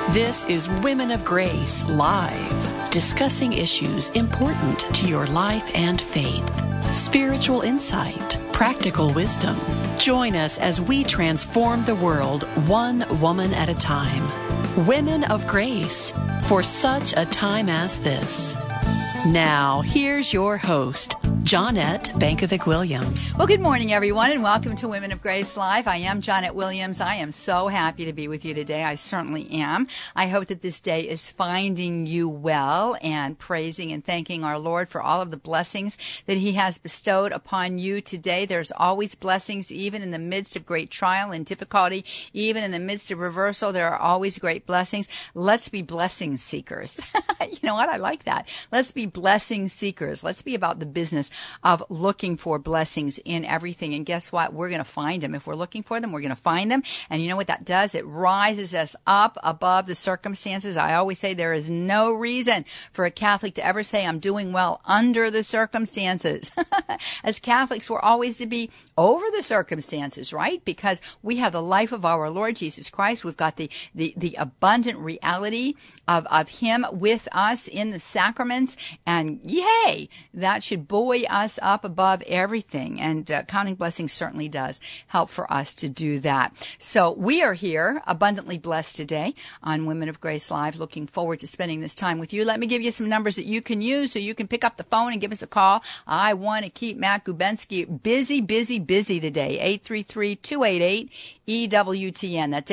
This is Women of Grace Live, discussing issues important to your life and faith. Spiritual insight, practical wisdom. Join us as we transform the world one woman at a time. Women of Grace, for such a time as this. Now, here's your host, Johnette Bankovic-Williams. Well, good morning, everyone, and welcome to Women of Grace Live. I am Johnette Williams. I am so happy to be with you today. I certainly am. I hope that this day is finding you well and praising and thanking our Lord for all of the blessings that He has bestowed upon you today. There's always blessings, even in the midst of great trial and difficulty, even in the midst of reversal. There are always great blessings. Let's be blessing seekers. You know what? I like that. Let's be blessing seekers. Let's be about the business of looking for blessings in everything. And guess what? We're going to find them. If we're looking for them, we're going to find them. And you know what that does? It rises us up above the circumstances. I always say there is no reason for a Catholic to ever say, I'm doing well under the circumstances. As Catholics, we're always to be over the circumstances, right? Because we have the life of our Lord Jesus Christ. We've got the abundant reality of Him with us in the sacraments. And yay, that should buoy us up above everything. And counting blessings certainly does help for us to do that. So we are here abundantly blessed today on Women of Grace Live. Looking forward to spending this time with you. Let me give you some numbers that you can use so you can pick up the phone and give us a call. I want to keep Matt Gubensky busy today. 833-288-EWTN. That's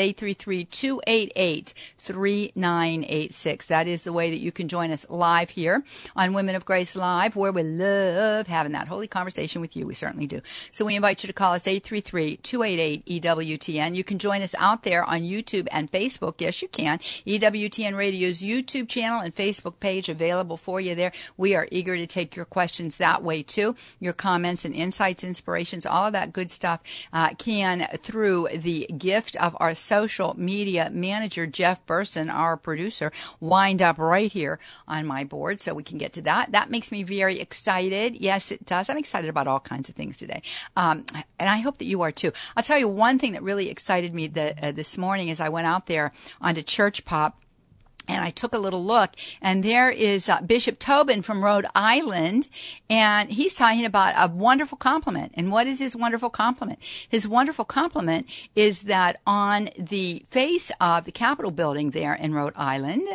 833-288-3986. That is the way that you can join us live here on Women of Grace Live, where we love having that holy conversation with you. We certainly do. So we invite you to call us 833-288-EWTN. You can join us out there on YouTube and Facebook. Yes, you can. EWTN Radio's YouTube channel and Facebook page available for you there. We are eager to take your questions that way too. Your comments and insights, inspirations, all of that good stuff can, through the gift of our social media manager, Jeff Burson, our producer, wind up right here on my board so we can get to that. That makes me very excited. Yes, it does. I'm excited about all kinds of things today. And I hope that you are too. I'll tell you one thing that really excited me this morning as I went out there onto Church Pop. And I took a little look, and there is Bishop Tobin from Rhode Island, and he's talking about a wonderful compliment. And what is his wonderful compliment? His wonderful compliment is that on the face of the Capitol building there in Rhode Island,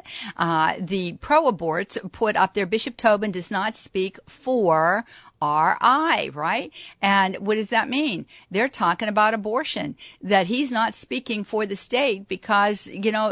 the pro-aborts put up there, Bishop Tobin does not speak for R.I., right? And what does that mean? They're talking about abortion, that he's not speaking for the state because,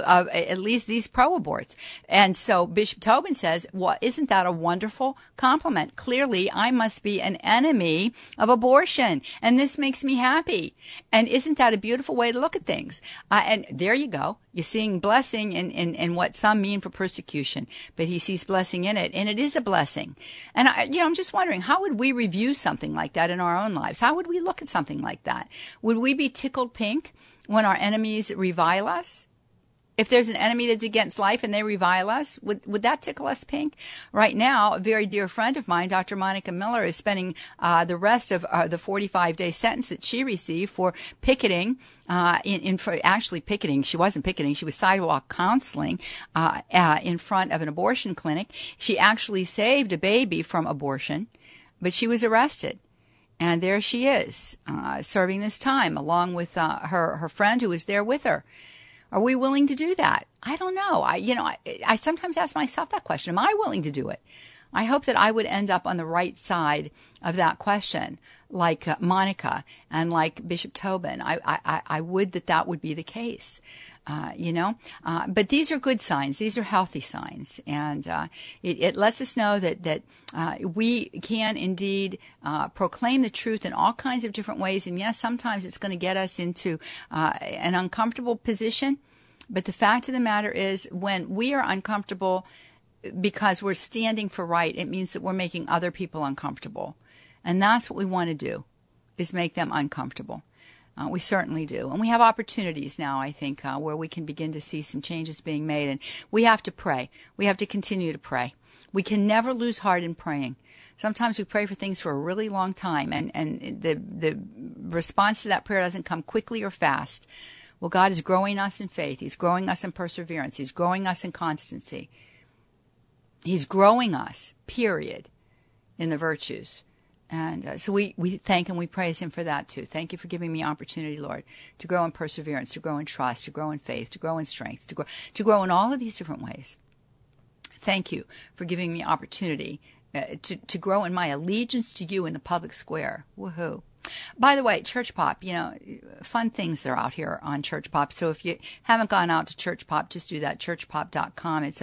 at least these pro-aborts. And so Bishop Tobin says, well, isn't that a wonderful compliment? Clearly, I must be an enemy of abortion, and this makes me happy. And isn't that a beautiful way to look at things? And there you go. You're seeing blessing in what some mean for persecution, but he sees blessing in it, and it is a blessing. And I'm just wondering, how would we review something like that in our own lives? How would we look at something like that? Would we be tickled pink when our enemies revile us? If there's an enemy that's against life and they revile us, would that tickle us pink? Right now, a very dear friend of mine, Dr. Monica Miller, is spending the rest of the 45-day sentence that she received for picketing, actually picketing. She wasn't picketing. She was sidewalk counseling in front of an abortion clinic. She actually saved a baby from abortion, but she was arrested. And there she is, serving this time along with her friend who was there with her. Are we willing to do that? I don't know. I sometimes ask myself that question. Am I willing to do it? I hope that I would end up on the right side of that question, like Monica and like Bishop Tobin. I would that would be the case. But these are good signs. These are healthy signs. And it lets us know that we can indeed proclaim the truth in all kinds of different ways. And yes, sometimes it's going to get us into an uncomfortable position. But the fact of the matter is, when we are uncomfortable because we're standing for right, it means that we're making other people uncomfortable. And that's what we want to do, is make them uncomfortable. We certainly do. And we have opportunities now, I think, where we can begin to see some changes being made. And we have to pray. We have to continue to pray. We can never lose heart in praying. Sometimes we pray for things for a really long time, and the response to that prayer doesn't come quickly or fast. Well, God is growing us in faith. He's growing us in perseverance. He's growing us in constancy. He's growing us, period, in the virtues. And so we thank and we praise him for that too. Thank you for giving me opportunity, Lord, to grow in perseverance, to grow in trust, to grow in faith, to grow in strength, to grow in all of these different ways. Thank you for giving me opportunity to grow in my allegiance to you in the public square. Woohoo. By the way, Church Pop, fun things that are out here on Church Pop. So if you haven't gone out to Church Pop, just do that. ChurchPop.com. It's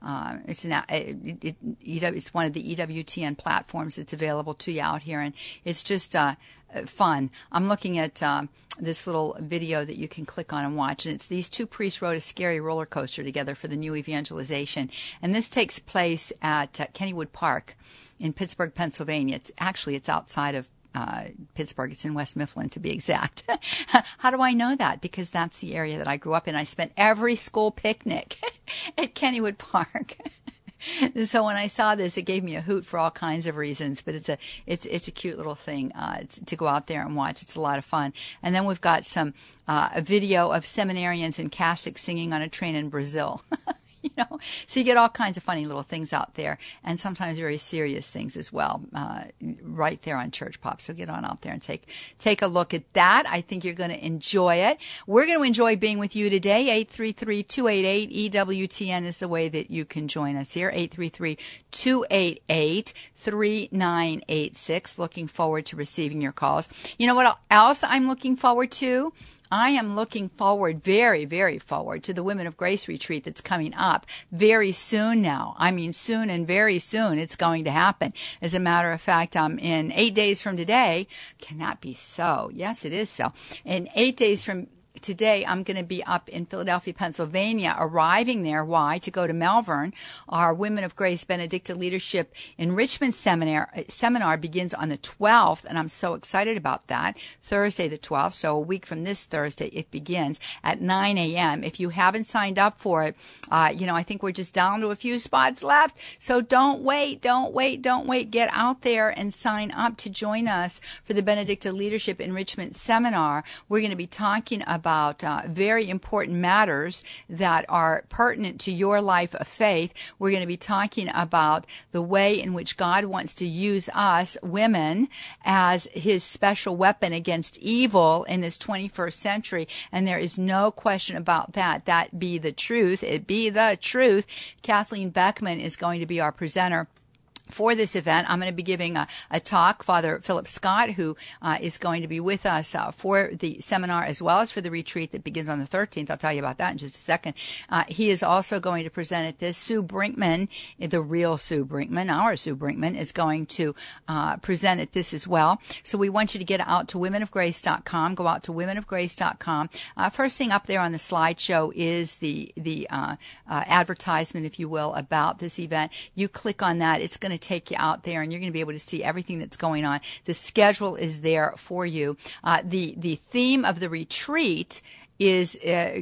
one of the EWTN platforms that's available to you out here, and it's just fun. I'm looking at this little video that you can click on and watch, and it's these two priests rode a scary roller coaster together for the new evangelization, and this takes place at Kennywood Park in Pittsburgh, Pennsylvania. It's outside of Pittsburgh. It's in West Mifflin, to be exact. How do I know that? Because that's the area that I grew up in. I spent every school picnic at Kennywood Park. So when I saw this, it gave me a hoot for all kinds of reasons. But it's a cute little thing to go out there and watch. It's a lot of fun. And then we've got a video of seminarians in cassocks singing on a train in Brazil. So you get all kinds of funny little things out there, and sometimes very serious things as well, right there on Church Pop. So get on out there and take a look at that. I think you're going to enjoy it. We're going to enjoy being with you today. 833-288-EWTN is the way that you can join us here. 833-288-3986. Looking forward to receiving your calls. You know what else I'm looking forward to? I am looking forward, very, very forward, to the Women of Grace retreat that's coming up very soon now. I mean, soon and very soon it's going to happen. As a matter of fact, in 8 days from today, can that be so? Yes, it is so. In 8 days from today, I'm going to be up in Philadelphia, Pennsylvania, arriving there. Why? To go to Malvern. Our Women of Grace Benedictine Leadership Enrichment Seminar begins on the 12th, and I'm so excited about that. Thursday the 12th, so a week from this Thursday, it begins at 9 a.m. If you haven't signed up for it, I think we're just down to a few spots left, so don't wait. Get out there and sign up to join us for the Benedictine Leadership Enrichment Seminar. We're going to be talking about very important matters that are pertinent to your life of faith. We're going to be talking about the way in which God wants to use us, women, as his special weapon against evil in this 21st century. And there is no question about that. That be the truth. It be the truth. Kathleen Beckman is going to be our presenter for this event. I'm going to be giving a talk. Father Philip Scott, who is going to be with us for the seminar as well as for the retreat that begins on the 13th. I'll tell you about that in just a second. He is also going to present at this. Sue Brinkman, the real Sue Brinkman, our Sue Brinkman, is going to present at this as well. So we want you to get out to womenofgrace.com. Go out to womenofgrace.com. First thing up there on the slideshow is the advertisement, if you will, about this event. You click on that. It's going to take you out there, and you're going to be able to see everything that's going on. The schedule is there for you. The theme of the retreat is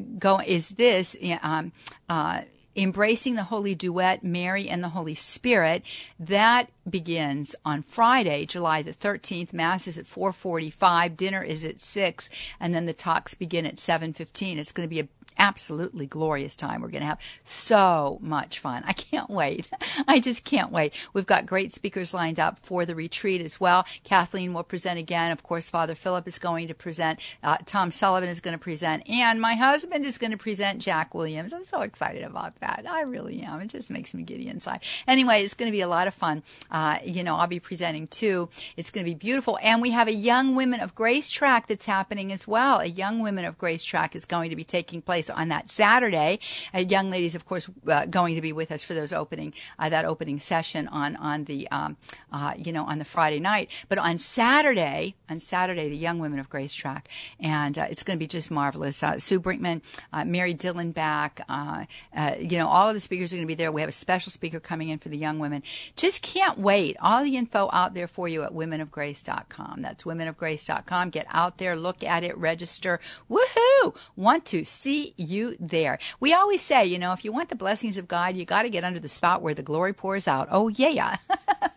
embracing the Holy Duet, Mary and the Holy Spirit. That begins on Friday, July the 13th. Mass is at 4:45. Dinner is at 6, and then the talks begin at 7:15. It's going to be a absolutely glorious time. We're going to have so much fun. I can't wait. I just can't wait. We've got great speakers lined up for the retreat as well. Kathleen will present again. Of course, Father Philip is going to present. Tom Sullivan is going to present. And my husband is going to present, Jack Williams. I'm so excited about that. I really am. It just makes me giddy inside. Anyway, it's going to be a lot of fun. I'll be presenting too. It's going to be beautiful. And we have a Young Women of Grace track that's happening as well. A Young Women of Grace track is going to be taking place on that Saturday. Young ladies, of course, going to be with us for those opening session on the Friday night. But on Saturday, the Young Women of Grace track, and it's going to be just marvelous. Sue Brinkman, Mary Dillenbach, all of the speakers are going to be there. We have a special speaker coming in for the young women. Just can't wait. All the info out there for you at womenofgrace.com. That's womenofgrace.com. Get out there, look at it, register. Woohoo! Want to see you there. We always say, if you want the blessings of God, you got to get under the spot where the glory pours out. Oh, yeah.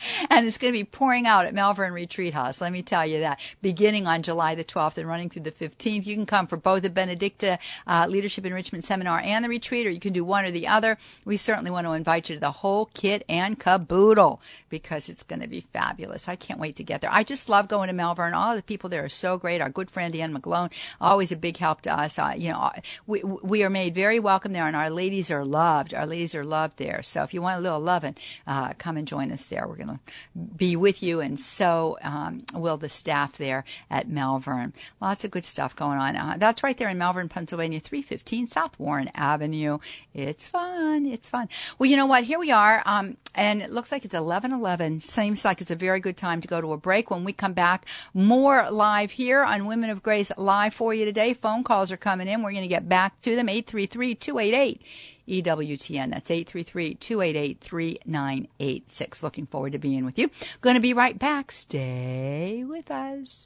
And it's going to be pouring out at Malvern Retreat House, let me tell you that, beginning on July the 12th and running through the 15th. You can come for both the Benedicta Leadership Enrichment Seminar and the retreat, or you can do one or the other. We certainly want to invite you to the whole kit and caboodle because it's going to be fabulous. I can't wait to get there. I just love going to Malvern. All of the people there are so great. Our good friend Ann McGlone, always a big help to us. We are made very welcome there, and our ladies are loved. Our ladies are loved there. So if you want a little loving, come and join us there. We're going to be with you, and so will the staff there at Malvern. Lots of good stuff going on. That's right there in Malvern, Pennsylvania, 315 South Warren Avenue. It's fun. It's fun. Well, you know what? Here we are, and it looks like it's 11:11. Seems like it's a very good time to go to a break. When we come back, more live here on Women of Grace Live for you today. Phone calls are coming in. We're going to get back to them. 833-288. EWTN. That's 833-288-3986. Looking forward to being with you. Going to be right back. Stay with us.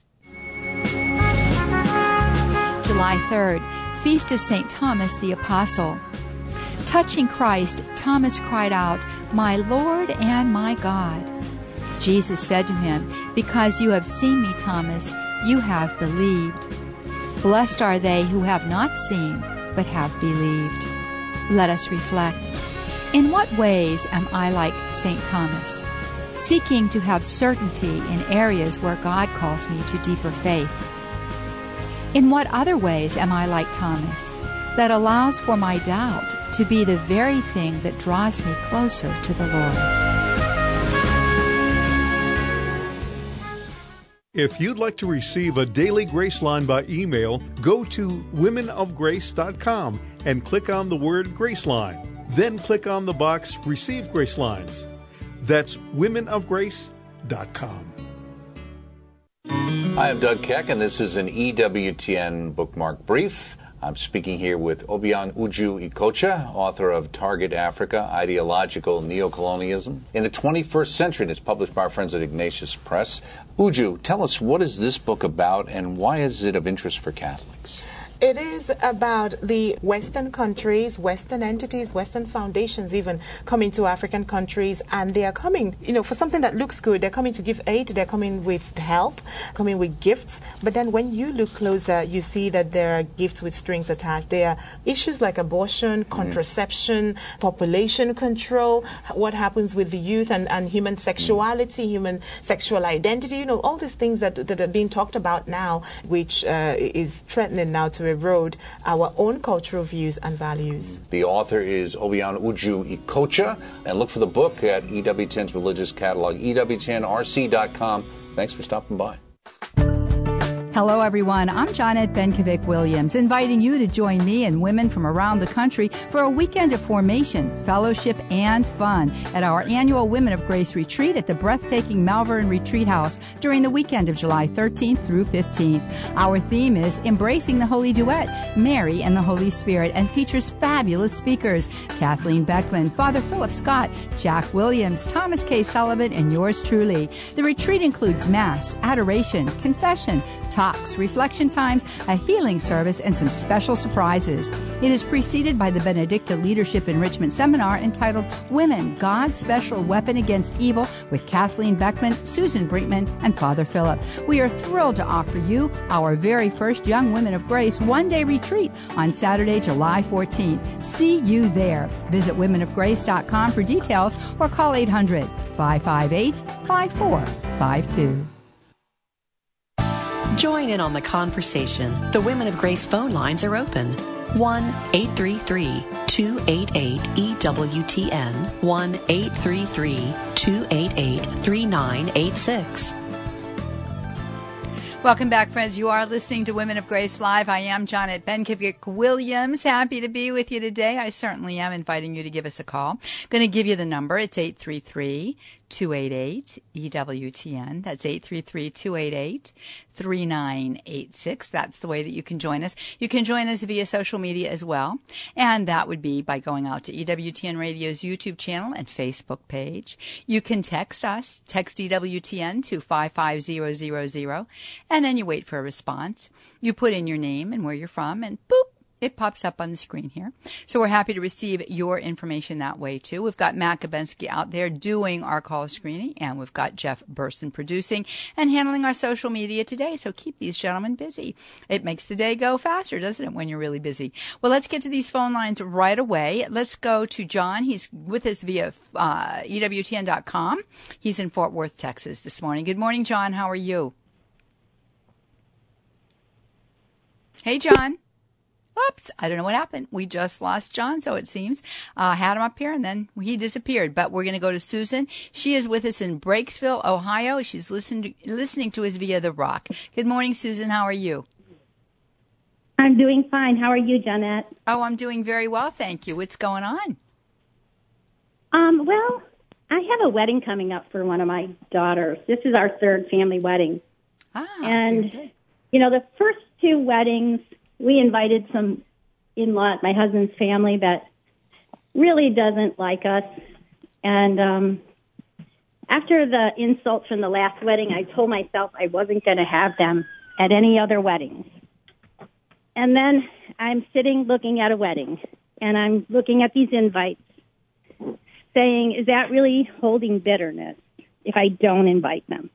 July 3rd, Feast of St. Thomas the Apostle. Touching Christ, Thomas cried out, "My Lord and my God." Jesus said to him, "Because you have seen me, Thomas, you have believed. Blessed are they who have not seen, but have believed." Let us reflect. In what ways am I like St. Thomas, seeking to have certainty in areas where God calls me to deeper faith? In what other ways am I like Thomas, that allows for my doubt to be the very thing that draws me closer to the Lord? If you'd like to receive a daily Grace Line by email, go to womenofgrace.com and click on the word Grace Line. Then click on the box Receive Grace Lines. That's womenofgrace.com. Hi, I'm Doug Keck, and this is an EWTN Bookmark Brief. I'm speaking here with Obiang Uju Ikocha, author of Target Africa, Ideological Neocolonialism in the 21st Century, and it's published by our friends at Ignatius Press. Uju, tell us, what is this book about, and why is it of interest for Catholics? It is about the Western countries, Western entities, Western foundations even coming to African countries, and they are coming, for something that looks good. They're coming to give aid, they're coming with help, coming with gifts. But then when you look closer, you see that there are gifts with strings attached. There are issues like abortion, contraception, population control, what happens with the youth and human sexuality, human sexual identity, all these things that are being talked about now, which is threatening now to erode our own cultural views and values. The author is Obiang Uju Ikocha, and look for the book at EWTN's religious catalog, EWTNRC.com. Thanks for stopping by. Hello, everyone. I'm Janet Benkovic-Williams, inviting you to join me and women from around the country for a weekend of formation, fellowship, and fun at our annual Women of Grace retreat at the breathtaking Malvern Retreat House during the weekend of July 13th through 15th. Our theme is Embracing the Holy Duet, Mary and the Holy Spirit, and features fabulous speakers: Kathleen Beckman, Father Philip Scott, Jack Williams, Thomas K. Sullivan, and yours truly. The retreat includes Mass, adoration, confession, talks, reflection times, a healing service, and some special surprises. It is preceded by the Benedicta Leadership Enrichment Seminar entitled Women, God's Special Weapon Against Evil, with Kathleen Beckman, Susan Brinkman, and Father Philip. We are thrilled to offer you our very first Young Women of Grace one-day retreat on Saturday, July 14th. See you there. Visit womenofgrace.com for details or call 800-558-5452. Join in on the conversation. The Women of Grace phone lines are open. 1-833-288-EWTN. 1-833-288-3986. Welcome back, friends. You are listening to Women of Grace Live. I am Janet Benkovic-Williams. Happy to be with you today. I certainly am inviting you to give us a call. Going to give you the number. It's 833-288-EWTN. That's 833-288-3986. That's the way that you can join us. You can join us via social media as well. And that would be by going out to EWTN Radio's YouTube channel and Facebook page. You can text us. Text EWTN to 55000. And then you wait for a response. You put in your name and where you're from, and boop, It pops up on the screen here. So we're happy to receive your information that way, too. We've got Matt Gabensky out there doing our call screening, and we've got Jeff Burson producing and handling our social media today. So keep these gentlemen busy. It makes the day go faster, doesn't it, when you're really busy? Well, let's get to these phone lines right away. Let's go to John. He's with us via EWTN.com. He's in Fort Worth, Texas this morning. Good morning, John. How are you? Hey, John. Oops, I don't know what happened. We just lost John, so it seems. Had him up here, and then he disappeared. But we're going to go to Susan. She is with us in Breaksville, Ohio. She's listening to us via The Rock. Good morning, Susan. How are you? I'm doing fine. How are you, Jeanette? Oh, I'm doing very well, thank you. What's going on? Well, I have a wedding coming up for one of my daughters. This is our third family wedding. And, the first two weddings, we invited some in-law, my husband's family, that really doesn't like us. And after the insults from the last wedding, I told myself I wasn't going to have them at any other weddings. And then I'm sitting looking at a wedding, and I'm looking at these invites, saying, is that really holding bitterness if I don't invite them?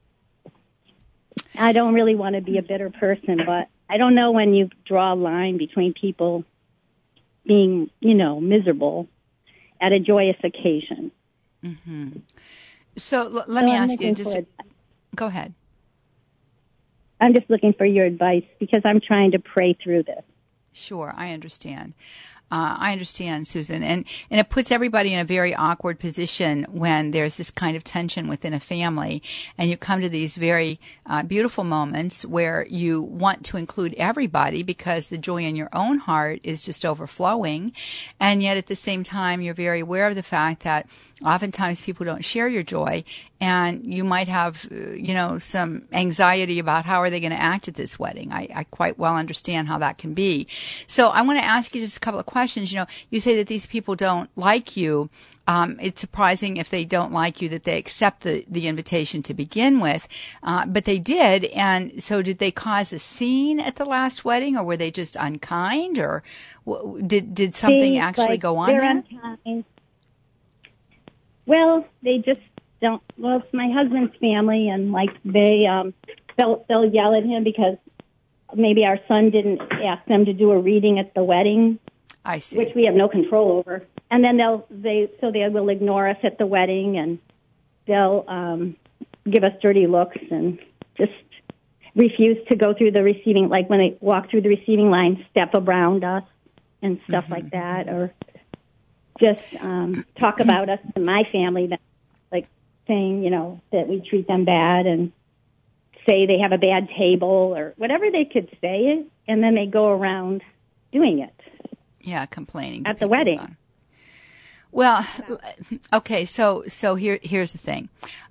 I don't really want to be a bitter person, but I don't know when you draw a line between people being, miserable at a joyous occasion. Mm-hmm. So let me ask you, go ahead. I'm just looking for your advice because I'm trying to pray through this. Sure, I understand. I understand, Susan. And it puts everybody in a very awkward position when there's this kind of tension within a family. And you come to these very beautiful moments where you want to include everybody because the joy in your own heart is just overflowing. And yet at the same time, you're very aware of the fact that oftentimes people don't share your joy, and you might have, some anxiety about how are they going to act at this wedding. I quite well understand how that can be. So I want to ask you just a couple of questions. You say that these people don't like you. It's surprising if they don't like you that they accept the invitation to begin with, but they did. And so did they cause a scene at the last wedding, or were they just unkind, or did something actually go on they're there? Unkind. Well, they just don't. Well, it's my husband's family, and they'll yell at him because maybe our son didn't ask them to do a reading at the wedding. I see. Which we have no control over. And then they will ignore us at the wedding, and they'll give us dirty looks and just refuse to go through the receiving, like when they walk through the receiving line, step around us and stuff like that, or just talk about us to my family, like saying, that we treat them bad and say they have a bad table or whatever they could say, and then they go around doing it. Yeah, complaining at the wedding. Well, okay, so here's the thing.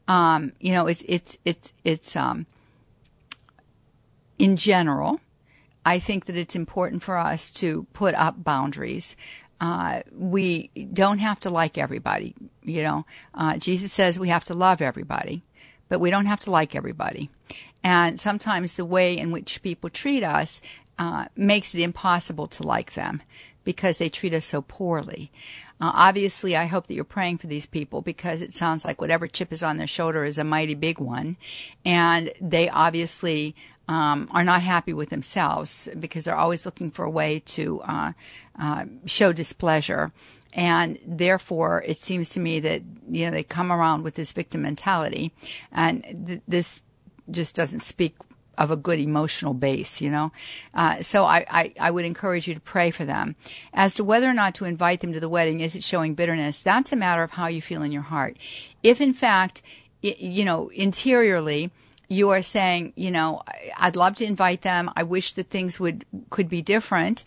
It's in general, I think that it's important for us to put up boundaries. We don't have to like everybody, Jesus says we have to love everybody, but we don't have to like everybody. And sometimes the way in which people treat us makes it impossible to like them because they treat us so poorly. Obviously, I hope that you're praying for these people because it sounds like whatever chip is on their shoulder is a mighty big one. And they obviously are not happy with themselves because they're always looking for a way to show displeasure. And therefore, it seems to me that, they come around with this victim mentality. And this just doesn't speak of a good emotional base, So I would encourage you to pray for them. As to whether or not to invite them to the wedding, is it showing bitterness? That's a matter of how you feel in your heart. If, in fact, interiorly, you are saying, I'd love to invite them. I wish that things could be different.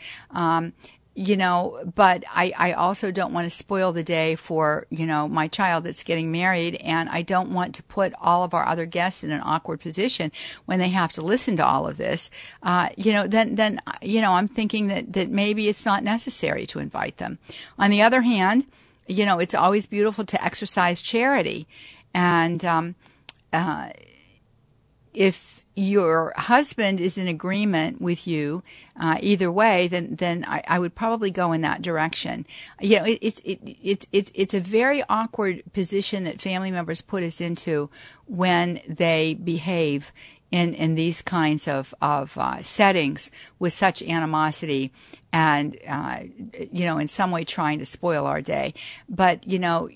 But I also don't want to spoil the day for, my child that's getting married, and I don't want to put all of our other guests in an awkward position when they have to listen to all of this. Then I'm thinking that maybe it's not necessary to invite them. On the other hand, it's always beautiful to exercise charity. And, if your husband is in agreement with you either way, then I would probably go in that direction. You know, it's a very awkward position that family members put us into when they behave in these kinds of settings with such animosity and you know, in some way trying to spoil our day. But you know,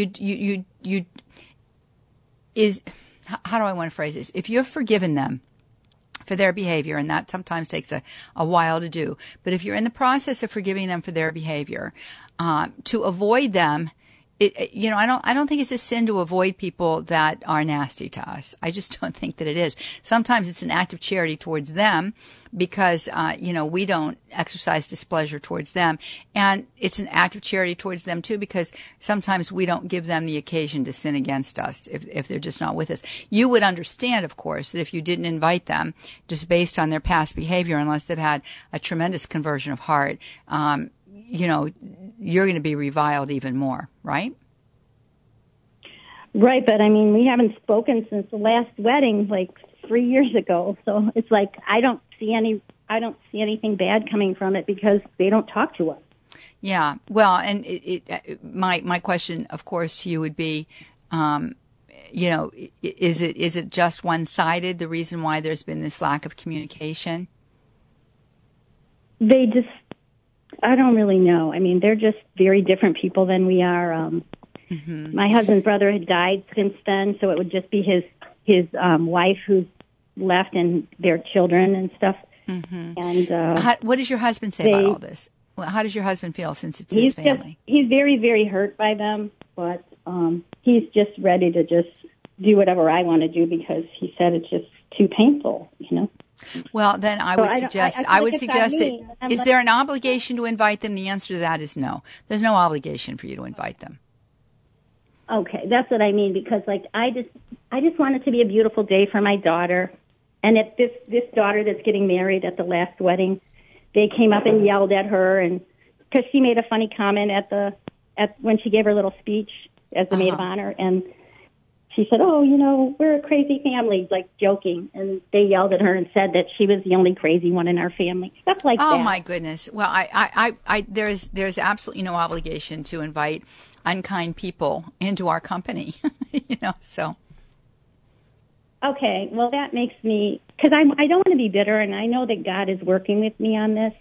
how do I want to phrase this? If you've forgiven them for their behavior, and that sometimes takes a while to do, but if you're in the process of forgiving them for their behavior, to avoid them, you know, I don't think it's a sin to avoid people that are nasty to us. I just don't think that it is. Sometimes it's an act of charity towards them because, you know, we don't exercise displeasure towards them. And it's an act of charity towards them too because sometimes we don't give them the occasion to sin against us if they're just not with us. You would understand, of course, that if you didn't invite them just based on their past behavior, unless they've had a tremendous conversion of heart, you know, you're going to be reviled even more, right? Right, but I mean, we haven't spoken since the last wedding, like 3 years ago. So it's like I don't see anything bad coming from it because they don't talk to us. Yeah, well, and my question, of course, to you would be, you know, is it just one-sided? The reason why there's been this lack of communication? I don't really know. I mean, they're just very different people than we are. My husband's brother had died since then, so it would just be his wife who's left and their children and stuff. And what does your husband say about all this? Well, how does your husband feel since it's his family? He's very, very hurt by them, but he's just ready to just do whatever I want to do because he said it's just too painful, you know. Well, then I would suggest that, is there an obligation to invite them? The answer to that is no. There's no obligation for you to invite them. Okay, that's what I mean, because like I just want it to be a beautiful day for my daughter. And if this daughter that's getting married at the last wedding, they came up and yelled at her, and because she made a funny comment when she gave her little speech as the maid of honor, and she said, "Oh, you know, we're a crazy family," like joking, and they yelled at her and said that she was the only crazy one in our family, stuff like that. Oh my goodness! Well, there's absolutely no obligation to invite unkind people into our company, you know. So. Okay, well that makes me, because I don't want to be bitter, and I know that God is working with me on this,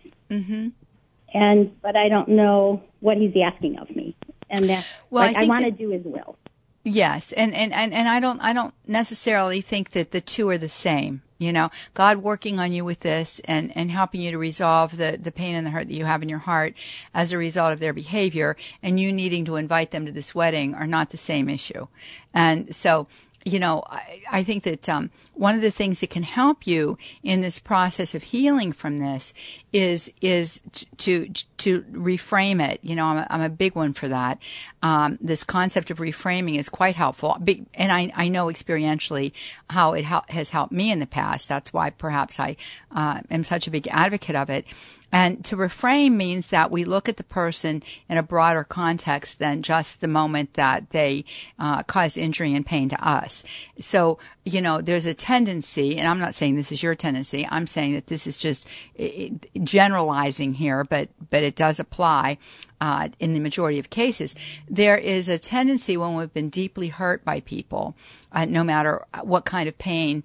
but I don't know what He's asking of me, and that I want to do His will. Yes, and I don't necessarily think that the two are the same. You know, God working on you with this and helping you to resolve the pain and the hurt that you have in your heart as a result of their behavior, and you needing to invite them to this wedding are not the same issue. And so, you know, I think that one of the things that can help you in this process of healing from this is to reframe it. You know, I'm a big one for that. This concept of reframing is quite helpful, and I know experientially how it has helped me in the past. That's why perhaps I am such a big advocate of it. And to reframe means that we look at the person in a broader context than just the moment that they caused injury and pain to us. So, you know, there's a tendency, and I'm not saying this is your tendency, I'm saying that this is just generalizing here, but it does apply in the majority of cases. There is a tendency when we've been deeply hurt by people, no matter what kind of pain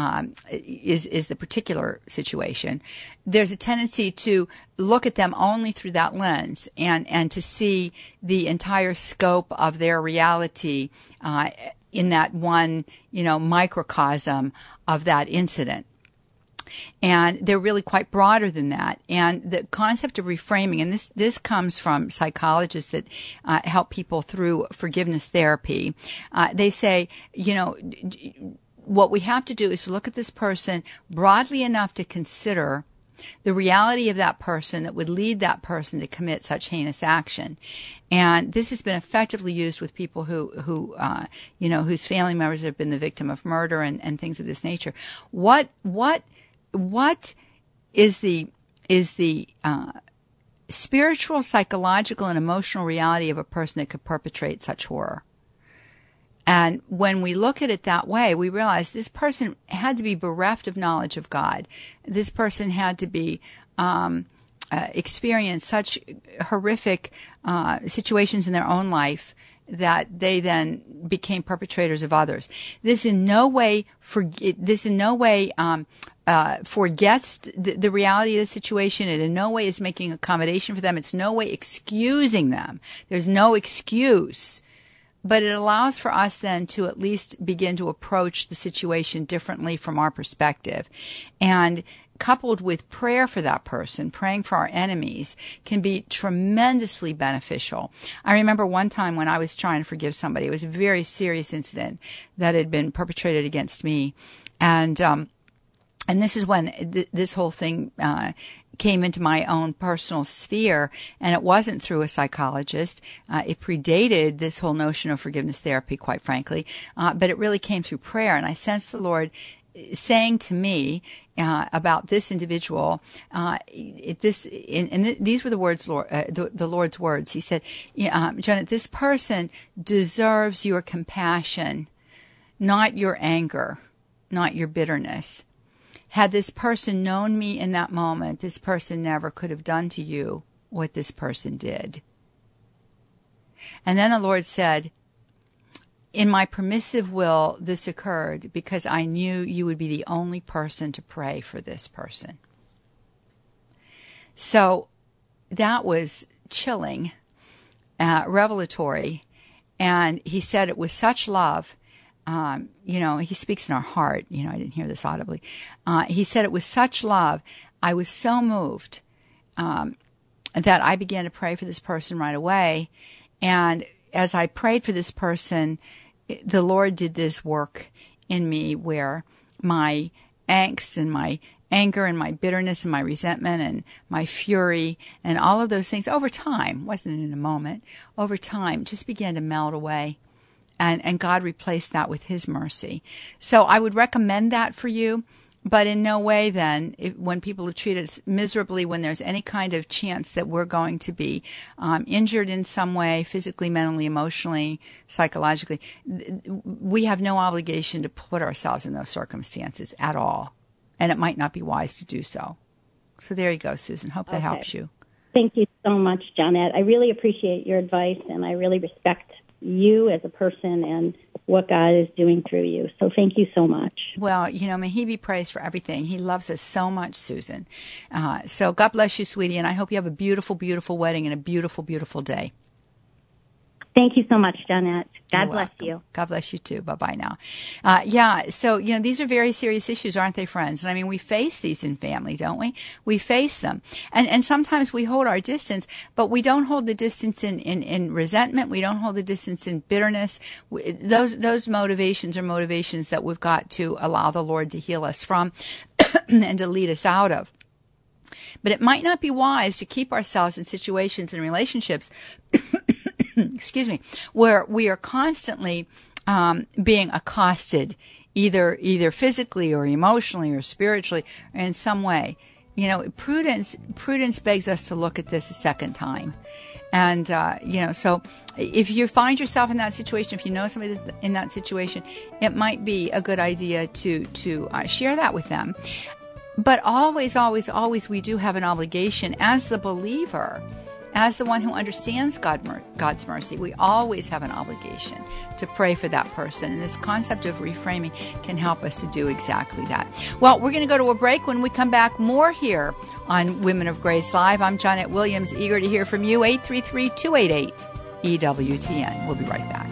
is the particular situation, there's a tendency to look at them only through that lens and to see the entire scope of their reality in that one, you know, microcosm of that incident. And they're really quite broader than that. And the concept of reframing, and this comes from psychologists that help people through forgiveness therapy. They say, you know, what we have to do is look at this person broadly enough to consider the reality of that person that would lead that person to commit such heinous action. And this has been effectively used with people who you know, whose family members have been the victim of murder and things of this nature. What is the spiritual, psychological, and emotional reality of a person that could perpetrate such horror? And when we look at it that way, we realize this person had to be bereft of knowledge of God. This person had to be experience such horrific situations in their own life that they then became perpetrators of others. This in no way forgets the reality of the situation. It in no way is making accommodation for them. It's no way excusing them. There's no excuse. But it allows for us then to at least begin to approach the situation differently from our perspective. And coupled with prayer for that person, praying for our enemies, can be tremendously beneficial. I remember one time when I was trying to forgive somebody, it was a very serious incident that had been perpetrated against me. And this is when this whole thing came into my own personal sphere, and it wasn't through a psychologist. It predated this whole notion of forgiveness therapy, quite frankly, but it really came through prayer. And I sensed the Lord saying to me about this individual, these were the words, the Lord's words. He said, Janet, this person deserves your compassion, not your anger, not your bitterness. Had this person known me in that moment, this person never could have done to you what this person did. And then the Lord said, in my permissive will, this occurred because I knew you would be the only person to pray for this person. So that was chilling, revelatory. And he said it with such love. He speaks in our heart. I didn't hear this audibly. He said it with such love. I was so moved that I began to pray for this person right away. And as I prayed for this person, the Lord did this work in me where my angst and my anger and my bitterness and my resentment and my fury and all of those things over time, wasn't in a moment, over time just began to melt away. And God replaced that with His mercy. So I would recommend that for you, but in no way then, when people are treated miserably, when there's any kind of chance that we're going to be injured in some way, physically, mentally, emotionally, psychologically, we have no obligation to put ourselves in those circumstances at all. And it might not be wise to do so. So there you go, Susan. Hope that helps you. Thank you so much, Janet. I really appreciate your advice, and I really respect you as a person and what God is doing through you. So thank you so much. Well, may He be praised for everything. He loves us so much, Susan. So God bless you, sweetie, and I hope you have a beautiful, beautiful wedding and a beautiful, beautiful day. Thank you so much, Janet. God bless you. God bless you too. Bye-bye now. So, these are very serious issues, aren't they, friends? And we face these in family, don't we? We face them. And sometimes we hold our distance, but we don't hold the distance in resentment. We don't hold the distance in bitterness. Those motivations are motivations that we've got to allow the Lord to heal us from and to lead us out of. But it might not be wise to keep ourselves in situations and relationships excuse me, where we are constantly being accosted, either physically or emotionally or spiritually or in some way. Prudence begs us to look at this a second time. And, so if you find yourself in that situation, if you know somebody that's in that situation, it might be a good idea to share that with them. But always, always, always we do have an obligation as the believer, as the one who understands God's mercy, we always have an obligation to pray for that person. And this concept of reframing can help us to do exactly that. Well, we're going to go to a break. When we come back, more here on Women of Grace Live. I'm Janet Williams, eager to hear from you. 833-288-EWTN. We'll be right back.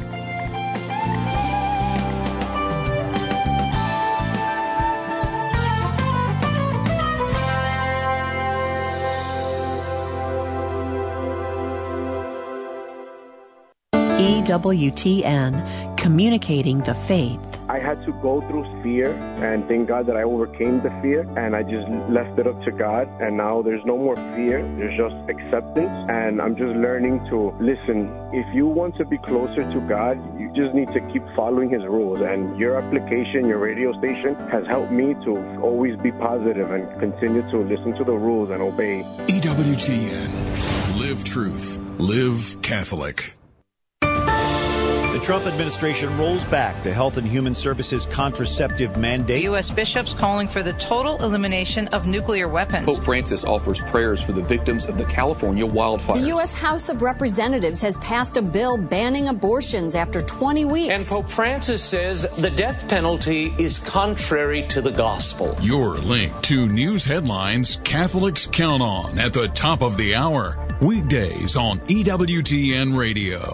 EWTN, communicating the faith. I had to go through fear, and thank God that I overcame the fear, and I just left it up to God, and now there's no more fear, there's just acceptance, and I'm just learning to listen. If you want to be closer to God, you just need to keep following His rules, and your application, your radio station, has helped me to always be positive and continue to listen to the rules and obey. EWTN. Live truth. Live Catholic. The Trump administration rolls back the Health and Human Services contraceptive mandate. U.S. bishops calling for the total elimination of nuclear weapons. Pope Francis offers prayers for the victims of the California wildfires. The U.S. House of Representatives has passed a bill banning abortions after 20 weeks. And Pope Francis says the death penalty is contrary to the gospel. Your link to news headlines Catholics count on at the top of the hour. Weekdays on EWTN Radio.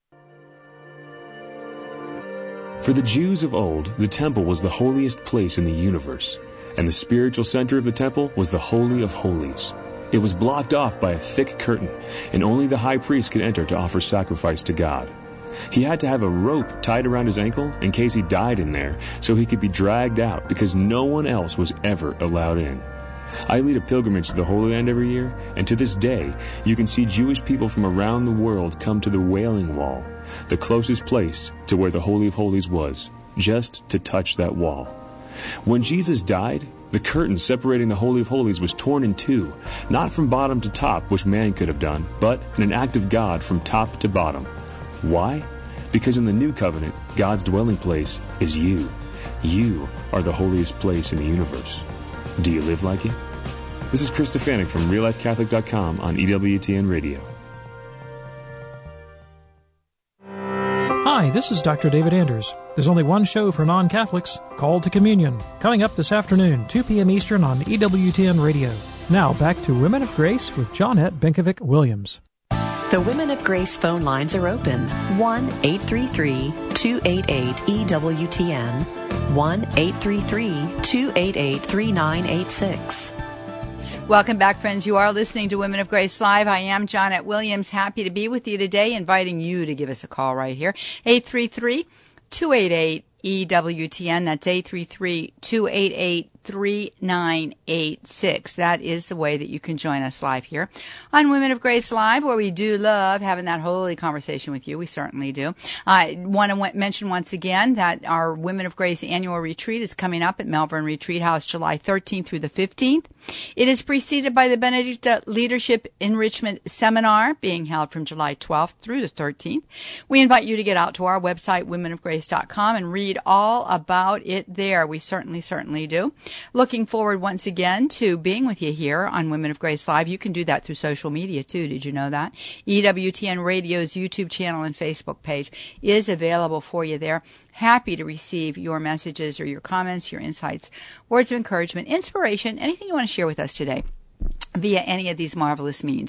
For the Jews of old, the temple was the holiest place in the universe, and the spiritual center of the temple was the Holy of Holies. It was blocked off by a thick curtain, and only the high priest could enter to offer sacrifice to God. He had to have a rope tied around his ankle in case he died in there, so he could be dragged out because no one else was ever allowed in. I lead a pilgrimage to the Holy Land every year, and to this day, you can see Jewish people from around the world come to the Wailing Wall, the closest place to where the Holy of Holies was, just to touch that wall. When Jesus died, the curtain separating the Holy of Holies was torn in two, not from bottom to top, which man could have done, but in an act of God from top to bottom. Why? Because in the new covenant, God's dwelling place is you. You are the holiest place in the universe. Do you live like it? This is Chris Stefanik from RealLifeCatholic.com on EWTN Radio. Hi, this is Dr. David Anders. There's only one show for non-Catholics, Called to Communion, coming up this afternoon, 2 p.m. Eastern on EWTN Radio. Now, back to Women of Grace with Johnette Benkovic-Williams. The Women of Grace phone lines are open. 1-833-288-EWTN. 1-833-288-3986. Welcome back, friends. You are listening to Women of Grace Live. I am Johnette Williams, happy to be with you today, inviting you to give us a call right here. 833-288-EWTN. That's 833-288-3986. That is the way that you can join us live here on Women of Grace Live, where we do love having that holy conversation with you. We certainly do. I want to mention once again that our Women of Grace annual retreat is coming up at Melbourne Retreat House July 13th through the 15th. It is preceded by the Benedicta Leadership Enrichment Seminar being held from July 12th through the 13th. We invite you to get out to our website, womenofgrace.com, and read all about it there. We certainly do. Looking forward once again to being with you here on Women of Grace Live. You can do that through social media too. Did you know that? EWTN Radio's YouTube channel and Facebook page is available for you there. Happy to receive your messages or your comments, your insights, words of encouragement, inspiration, anything you want to share with us today via any of these marvelous means.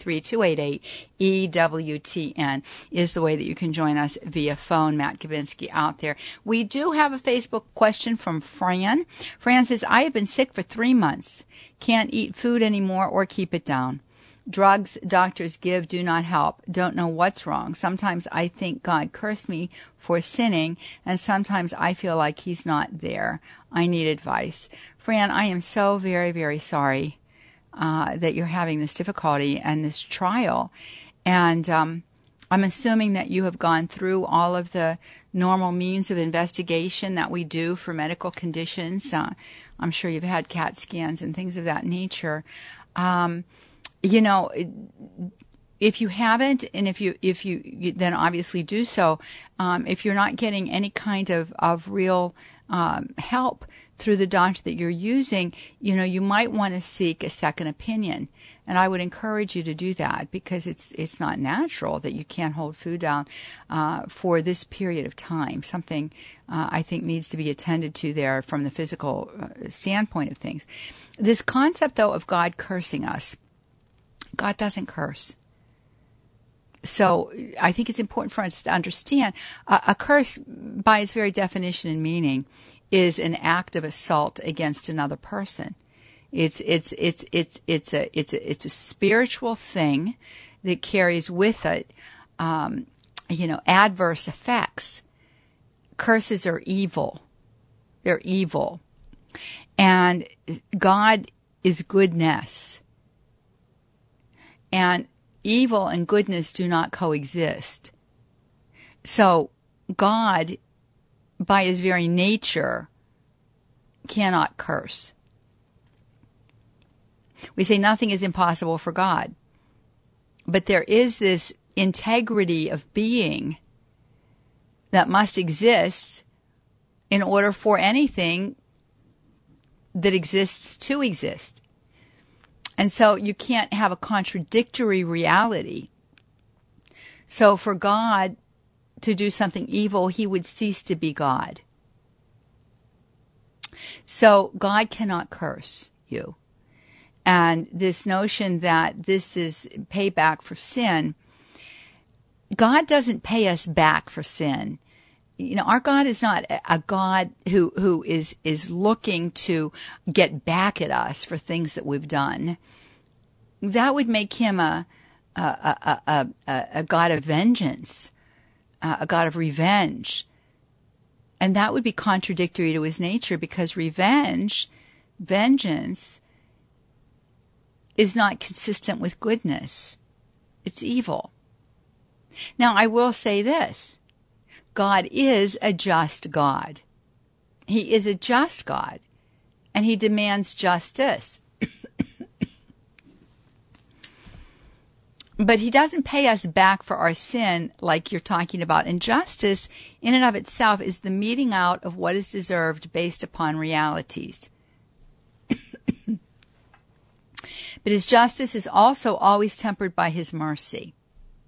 833-288-EWTN is the way that you can join us via phone. Matt Gavinsky out there. We do have a Facebook question from Fran. Fran says, I have been sick for 3 months. Can't eat food anymore or keep it down. Drugs doctors give do not help. Don't know what's wrong. Sometimes I think God cursed me for sinning, and sometimes I feel like he's not there. I need advice. Fran, I am so very, very sorry that you're having this difficulty and this trial. And I'm assuming that you have gone through all of the normal means of investigation that we do for medical conditions. I'm sure you've had CAT scans and things of that nature. You know, if you haven't, and if you then obviously do so, if you're not getting any kind of real help through the doctor that you're using, you know, you might want to seek a second opinion. And I would encourage you to do that, because it's not natural that you can't hold food down for this period of time. Something I think needs to be attended to there from the physical standpoint of things. This concept, though, of God cursing us, God doesn't curse. So I think it's important for us to understand a curse, by its very definition and meaning, is an act of assault against another person. It's a spiritual thing that carries with it, adverse effects. Curses are evil. They're evil. And God is goodness. And evil and goodness do not coexist. So God, by his very nature, cannot curse. We say nothing is impossible for God. But there is this integrity of being that must exist in order for anything that exists to exist. And so you can't have a contradictory reality. So for God to do something evil, he would cease to be God. So God cannot curse you. And this notion that this is payback for sin, God doesn't pay us back for sin. You know, our God is not a God who is looking to get back at us for things that we've done. That would make him a God of vengeance, a God of revenge. And that would be contradictory to his nature, because vengeance, is not consistent with goodness. It's evil. Now, I will say this. God is a just God. He is a just God, and he demands justice. But he doesn't pay us back for our sin like you're talking about. And justice, in and of itself, is the meting out of what is deserved based upon realities. But his justice is also always tempered by his mercy.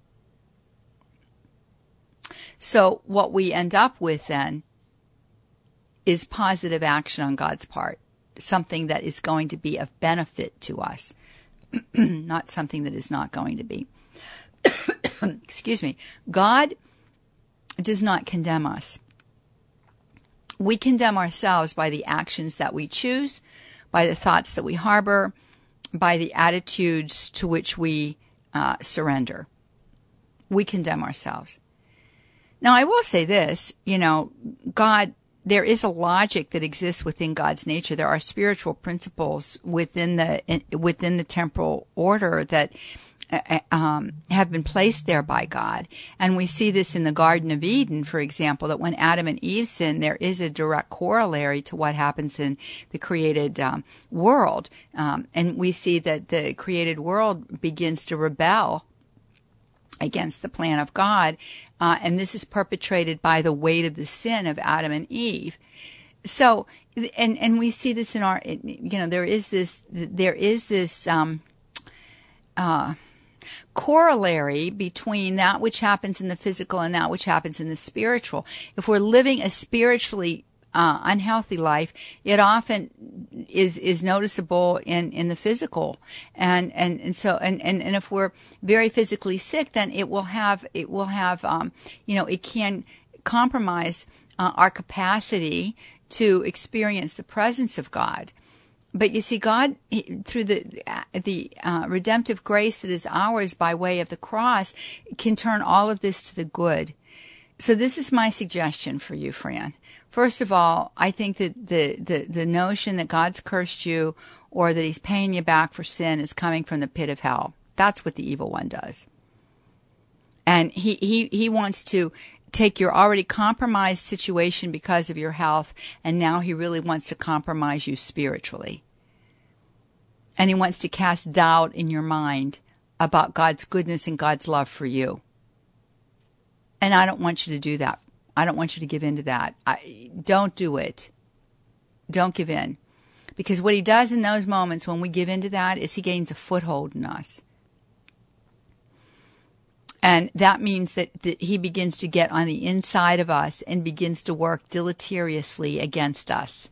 So what we end up with then is positive action on God's part, something that is going to be of benefit to us, not something that is not going to be. Excuse me. God does not condemn us. We condemn ourselves by the actions that we choose, by the thoughts that we harbor, by the attitudes to which we surrender. We condemn ourselves. Now, I will say this, God, there is a logic that exists within God's nature. There are spiritual principles within the temporal order that have been placed there by God. And we see this in the Garden of Eden, for example, that when Adam and Eve sin, there is a direct corollary to what happens in the created world. And we see that the created world begins to rebel against the plan of God. And this is perpetrated by the weight of the sin of Adam and Eve. So, and we see this in our, there is this corollary between that which happens in the physical and that which happens in the spiritual. If we're living a spiritually unhealthy life, it often is noticeable in the physical, and if we're very physically sick, then it can compromise our capacity to experience the presence of God. But you see, God, through the redemptive grace that is ours by way of the cross, can turn all of this to the good. So this is my suggestion for you, Fran. First of all, I think that the notion that God's cursed you or that he's paying you back for sin is coming from the pit of hell. That's what the evil one does. And he wants to take your already compromised situation because of your health, and now he really wants to compromise you spiritually. And he wants to cast doubt in your mind about God's goodness and God's love for you. And I don't want you to do that. I don't want you to give in to that. Don't do it. Don't give in. Because what he does in those moments when we give in to that is he gains a foothold in us. And that means that he begins to get on the inside of us and begins to work deleteriously against us.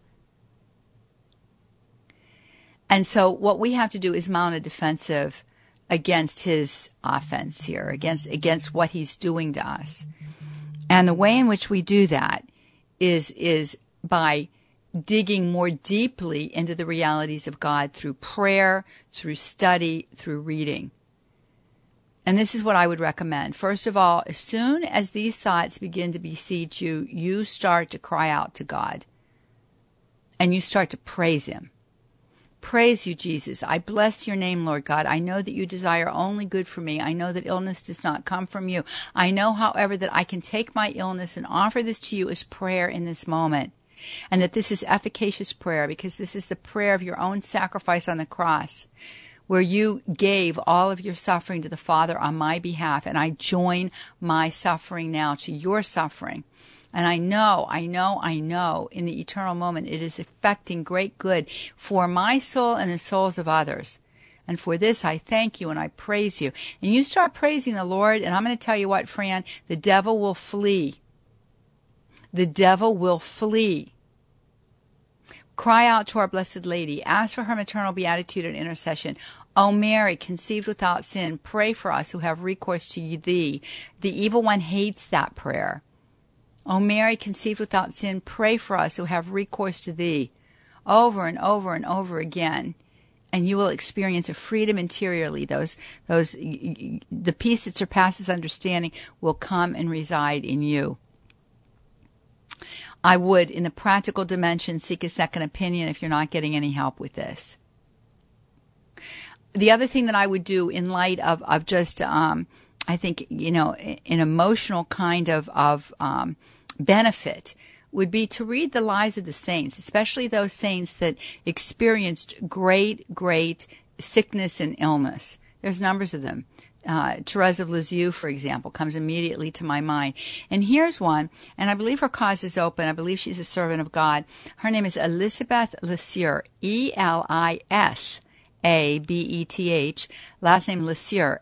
And so what we have to do is mount a defensive against his offense here, against what he's doing to us. And the way in which we do that is by digging more deeply into the realities of God through prayer, through study, through reading. And this is what I would recommend. First of all, as soon as these thoughts begin to besiege you, you start to cry out to God. And you start to praise him. Praise you, Jesus. I bless your name, Lord God. I know that you desire only good for me. I know that illness does not come from you. I know, however, that I can take my illness and offer this to you as prayer in this moment. And that this is efficacious prayer because this is the prayer of your own sacrifice on the cross, where you gave all of your suffering to the Father on my behalf, and I join my suffering now to your suffering. And I know, in the eternal moment, it is effecting great good for my soul and the souls of others. And for this, I thank you and I praise you. And you start praising the Lord, and I'm going to tell you what, Fran, the devil will flee. The devil will flee. Cry out to our Blessed Lady. Ask for her maternal beatitude and intercession. O Mary, conceived without sin, pray for us who have recourse to thee. The evil one hates that prayer. O Mary, conceived without sin, pray for us who have recourse to thee. Over and over and over again. And you will experience a freedom interiorly. The peace that surpasses understanding will come and reside in you. I would, in the practical dimension, seek a second opinion if you're not getting any help with this. The other thing that I would do in light of just, I think, an emotional kind of benefit would be to read the lives of the saints, especially those saints that experienced great, great sickness and illness. There's numbers of them. Therese of Lisieux, for example, comes immediately to my mind. And here's one, and I believe her cause is open. I believe she's a servant of God. Her name is Elizabeth Lisieux, Elisabeth, last name Lisieux,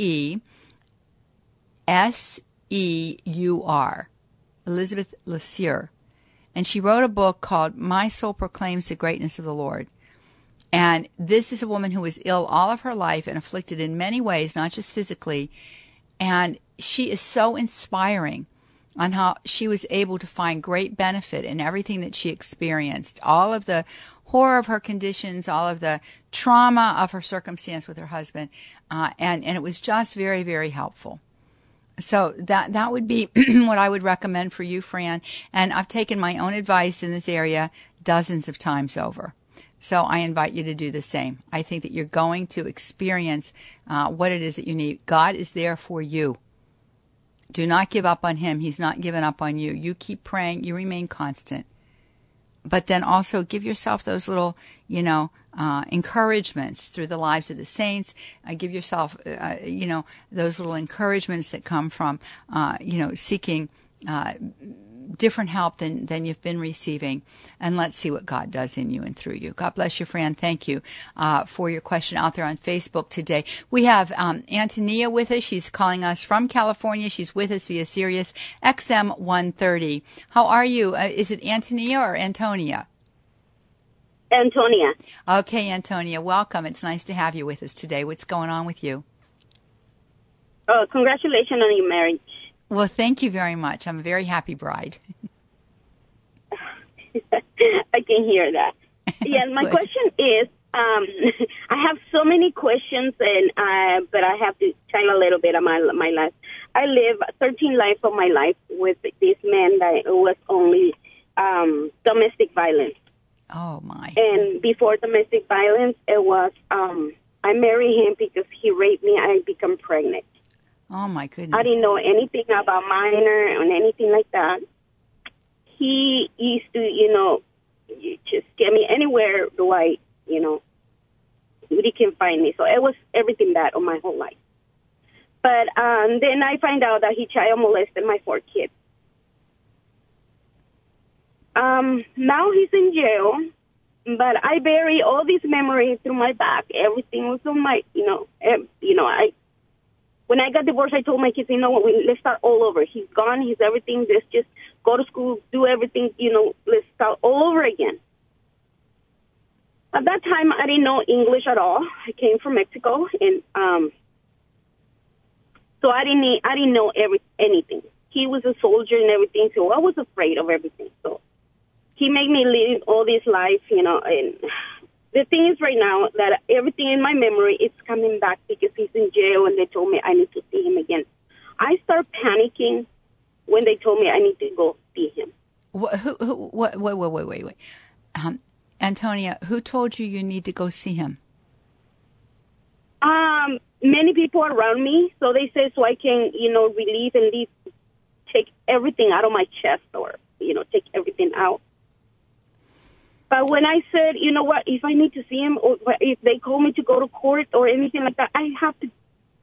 Leseur, Elizabeth Lisieux. And she wrote a book called My Soul Proclaims the Greatness of the Lord. And this is a woman who was ill all of her life and afflicted in many ways, not just physically. And she is so inspiring on how she was able to find great benefit in everything that she experienced. All of the horror of her conditions, all of the trauma of her circumstance with her husband. And it was just very, very helpful. So that would be what I would recommend for you, Fran. And I've taken my own advice in this area dozens of times over. So I invite you to do the same. I think that you're going to experience what it is that you need. God is there for you. Do not give up on him. He's not given up on you. You keep praying. You remain constant. But then also give yourself those little, encouragements through the lives of the saints. Give yourself, those little encouragements that come from, seeking different help than you've been receiving. And let's see what God does in you and through you. God bless you, Fran. Thank you for your question out there on Facebook today. We have Antonia with us. She's calling us from California. She's with us via Sirius XM 130. How are you? Is it Antonia or Antonia? Antonia. Okay, Antonia. Welcome. It's nice to have you with us today. What's going on with you? Oh, congratulations on your marriage. Well, thank you very much. I'm a very happy bride. I can hear that. Yeah, my question is, I have so many questions, and but I have to tell a little bit of my life. I live 13 lives of my life with this man that was only domestic violence. Oh, my. And before domestic violence, it was I married him because he raped me. I become pregnant. Oh, my goodness. I didn't know anything about minor or anything like that. He used to, just get me anywhere do I, he can find me. So it was everything bad on my whole life. But then I find out that he child molested my 4 kids. Now he's in jail, but I bury all these memories through my back. Everything was on my, when I got divorced, I told my kids, let's start all over. He's gone. He's everything. Let's just go to school, do everything, let's start all over again. At that time, I didn't know English at all. I came from Mexico, and so I didn't know anything. He was a soldier and everything, so I was afraid of everything. So he made me live all this life, and the thing is right now that everything in my memory is coming back because he's in jail, and they told me I need to see him again. I start panicking when they told me I need to go see him. Wait. Antonia, who told you need to go see him? Many people around me, so they say so I can, relieve and take everything out of my chest or, take everything out. But when I said, you know what, if I need to see him, or if they call me to go to court or anything like that, I have to,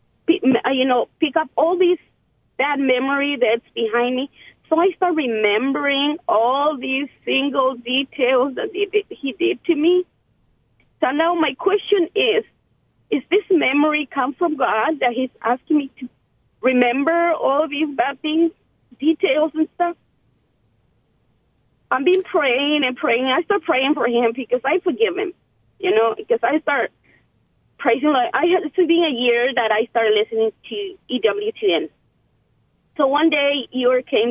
pick up all these bad memory that's behind me. So I start remembering all these single details that he did to me. So now my question is this memory come from God that he's asking me to remember all these bad things, details and stuff? I've been praying and praying. I start praying for him because I forgive him, because I start praising. Like it's been a year that I started listening to EWTN. So one day you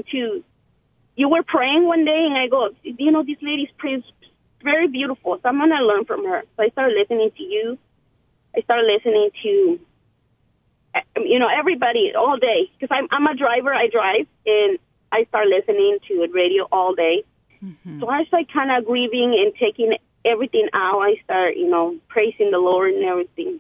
were praying one day, and I go, this lady's prayer is very beautiful, so I'm going to learn from her. So I started listening to you. I started listening to, everybody all day, because I'm a driver. I drive, and I start listening to radio all day. Mm-hmm. So I start kind of grieving and taking everything out. I start, praising the Lord and everything.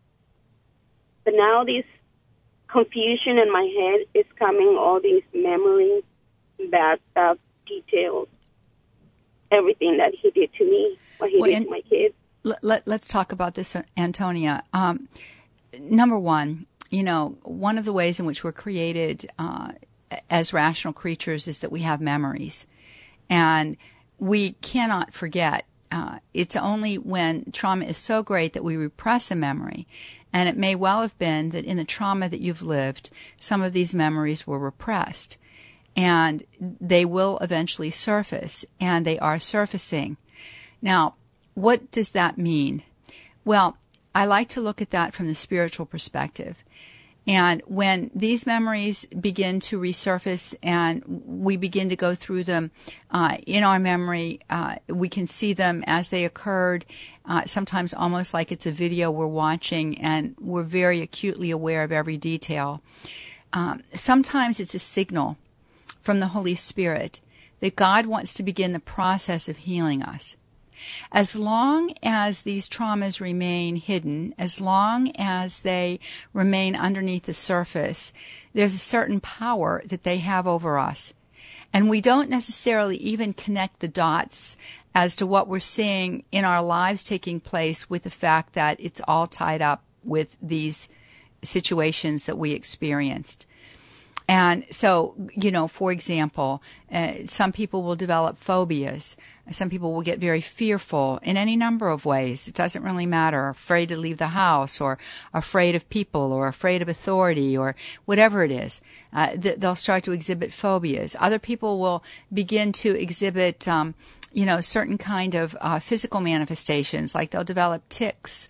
But now this confusion in my head is coming, all these memories, bad stuff, details, everything that he did to me, what he did to my kids. Let's talk about this, Antonia. Number one, one of the ways in which we're created as rational creatures is that we have memories. And we cannot forget. It's only when trauma is so great that we repress a memory. And it may well have been that in the trauma that you've lived, some of these memories were repressed. And they will eventually surface, and they are surfacing. Now, what does that mean? Well, I like to look at that from the spiritual perspective. And when these memories begin to resurface and we begin to go through them in our memory, we can see them as they occurred, sometimes almost like it's a video we're watching, and we're very acutely aware of every detail. Sometimes it's a signal from the Holy Spirit that God wants to begin the process of healing us. As long as these traumas remain hidden, as long as they remain underneath the surface, there's a certain power that they have over us. And we don't necessarily even connect the dots as to what we're seeing in our lives taking place with the fact that it's all tied up with these situations that we experienced. And so, for example, some people will develop phobias. Some people will get very fearful in any number of ways. It doesn't really matter. Afraid to leave the house, or afraid of people, or afraid of authority, or whatever it is. They'll start to exhibit phobias. Other people will begin to exhibit certain kind of physical manifestations, like they'll develop tics,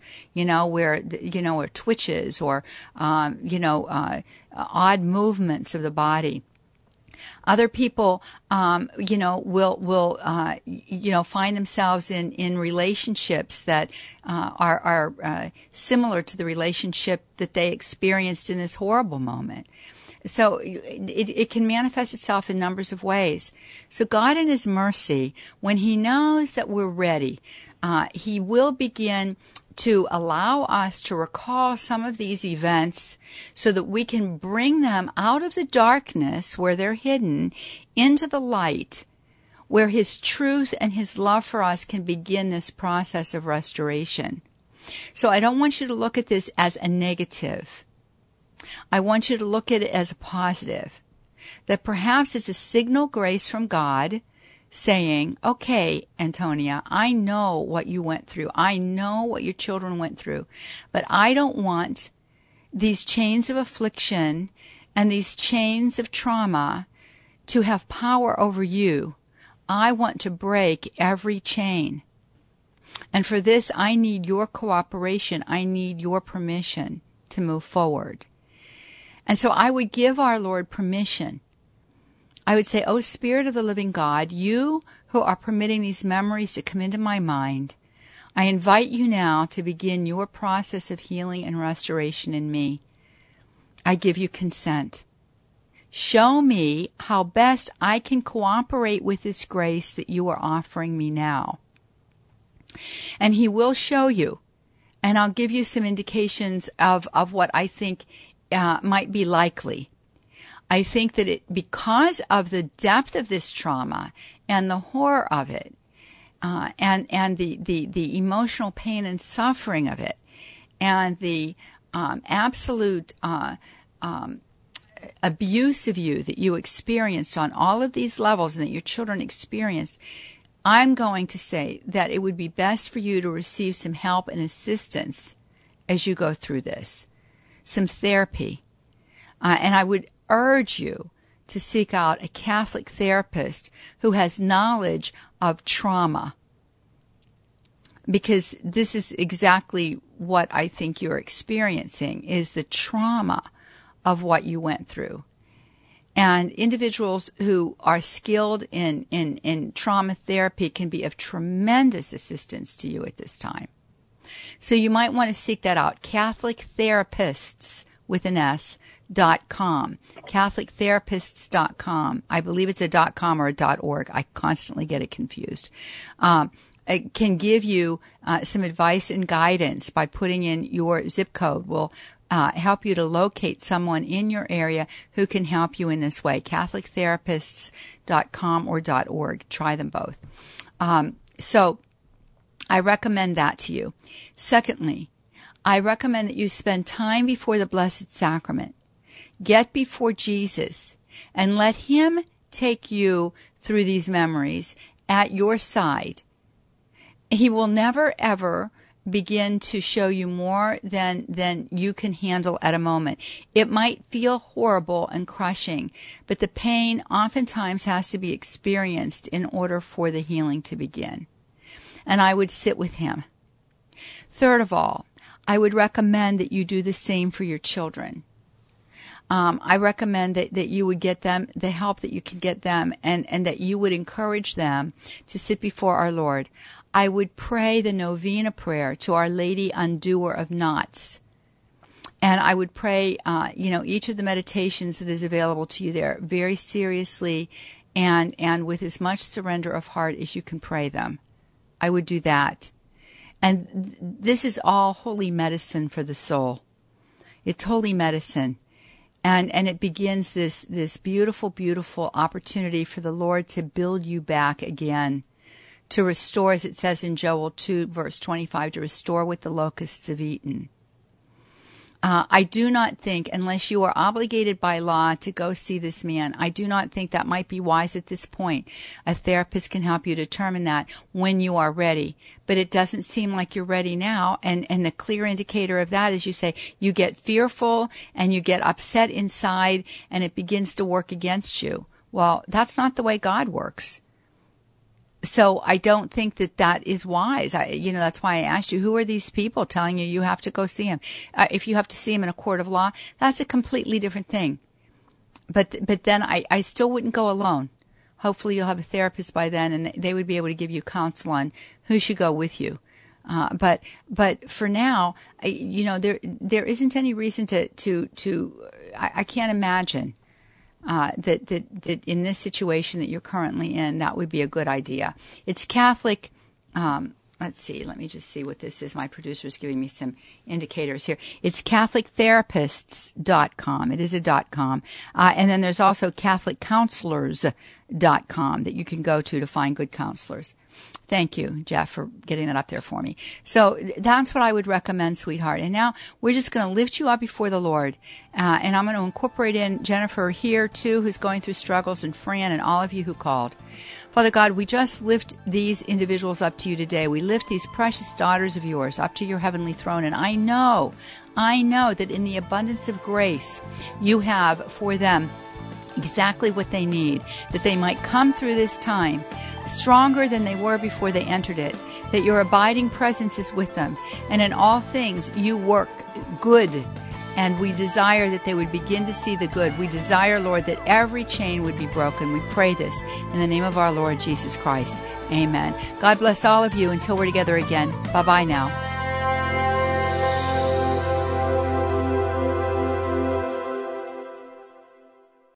or twitches, or, odd movements of the body. Other people, will find themselves in relationships that are similar to the relationship that they experienced in this horrible moment. So it can manifest itself in numbers of ways. So God in His mercy, when He knows that we're ready, He will begin to allow us to recall some of these events so that we can bring them out of the darkness where they're hidden into the light, where His truth and His love for us can begin this process of restoration. So I don't want you to look at this as a negative. I want you to look at it as a positive, that perhaps it's a signal grace from God saying, okay, Antonia, I know what you went through. I know what your children went through, but I don't want these chains of affliction and these chains of trauma to have power over you. I want to break every chain. And for this, I need your cooperation. I need your permission to move forward. And so I would give our Lord permission. I would say, oh, Spirit of the living God, you who are permitting these memories to come into my mind, I invite you now to begin your process of healing and restoration in me. I give you consent. Show me how best I can cooperate with this grace that you are offering me now. And He will show you. And I'll give you some indications of what I think might be likely. I think that because of the depth of this trauma and the horror of it, and the emotional pain and suffering of it, and the absolute abuse of you that you experienced on all of these levels and that your children experienced, I'm going to say that it would be best for you to receive some help and assistance as you go through this, some therapy. And I would urge you to seek out a Catholic therapist who has knowledge of trauma, because this is exactly what I think you're experiencing, is the trauma of what you went through. And individuals who are skilled in trauma therapy can be of tremendous assistance to you at this time. So you might want to seek that out. CatholicTherapists with an S.com. CatholicTherapists.com. I believe it's a .com or a .org. I constantly get it confused. It can give you some advice and guidance by putting in your zip code. Will help you to locate someone in your area who can help you in this way. CatholicTherapists.com or .org. Try them both. So I recommend that to you. Secondly, I recommend that you spend time before the Blessed Sacrament. Get before Jesus and let Him take you through these memories at your side. He will never, ever begin to show you more than you can handle at a moment. It might feel horrible and crushing, but the pain oftentimes has to be experienced in order for the healing to begin. And I would sit with Him. Third of all, I would recommend that you do the same for your children. I recommend that you would get them the help that you can get them, and that you would encourage them to sit before our Lord. I would pray the novena prayer to Our Lady Undoer of Knots. And I would pray, each of the meditations that is available to you there very seriously and with as much surrender of heart as you can pray them. I would do that. And this is all holy medicine for the soul. It's holy medicine. And it begins this beautiful, beautiful opportunity for the Lord to build you back again, to restore, as it says in Joel 2, verse 25, to restore what the locusts have eaten. I do not think, unless you are obligated by law to go see this man, I do not think that might be wise at this point. A therapist can help you determine that when you are ready. But it doesn't seem like you're ready now. And the clear indicator of that is you say you get fearful and you get upset inside and it begins to work against you. Well, that's not the way God works. So I don't think that is wise. That's why I asked you, who are these people telling you have to go see him? If you have to see him in a court of law, that's a completely different thing. But then I still wouldn't go alone. Hopefully you'll have a therapist by then, and they would be able to give you counsel on who should go with you. But for now, there isn't any reason I can't imagine that in this situation that you're currently in, that would be a good idea. It's Catholic. Let's see. Let me just see what this is. My producer is giving me some indicators here. It's CatholicTherapists.com. It is a .com. And then there's also CatholicCounselors.com that you can go to find good counselors. Thank you, Jeff, for getting that up there for me. So that's what I would recommend, sweetheart. And now we're just going to lift you up before the Lord. And I'm going to incorporate in Jennifer here, too, who's going through struggles, and Fran and all of you who called. Father God, we just lift these individuals up to you today. We lift these precious daughters of yours up to your heavenly throne. And I know that in the abundance of grace, you have for them exactly what they need, that they might come through this time stronger than they were before they entered it, that your abiding presence is with them, and in all things you work good, and we desire that they would begin to see the good. We desire, Lord, that every chain would be broken. We pray this in the name of our Lord Jesus Christ. Amen. God bless all of you until we're together again. Bye-bye now.